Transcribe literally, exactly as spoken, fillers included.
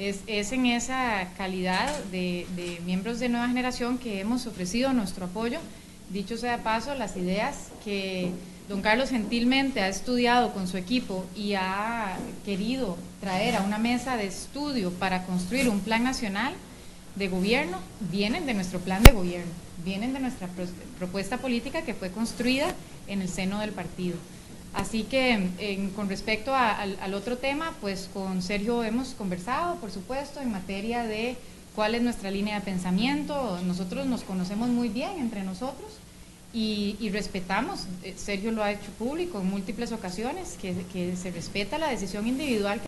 Es, es en esa calidad de, de miembros de Nueva Generación que hemos ofrecido nuestro apoyo. Dicho sea de paso, las ideas que don Carlos gentilmente ha estudiado con su equipo y ha querido traer a una mesa de estudio para construir un plan nacional de gobierno, vienen de nuestro plan de gobierno, vienen de nuestra propuesta política que fue construida en el seno del partido. Así que en, con respecto a, al, al otro tema, pues con Sergio hemos conversado, por supuesto, en materia de cuál es nuestra línea de pensamiento. Nosotros nos conocemos muy bien entre nosotros y, y respetamos, Sergio lo ha hecho público en múltiples ocasiones, que, que se respeta la decisión individual que